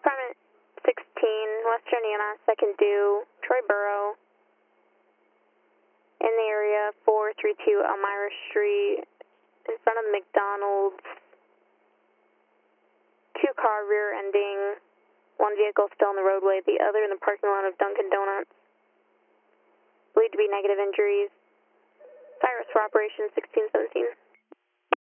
Department 16, Western EMS, second due, Troy Borough, in the area 432 Elmira Street, in front of McDonald's. 2-car rear ending, one vehicle still in the roadway, the other in the parking lot of Dunkin' Donuts. Believed to be negative injuries. Cyrus for Operation 1617.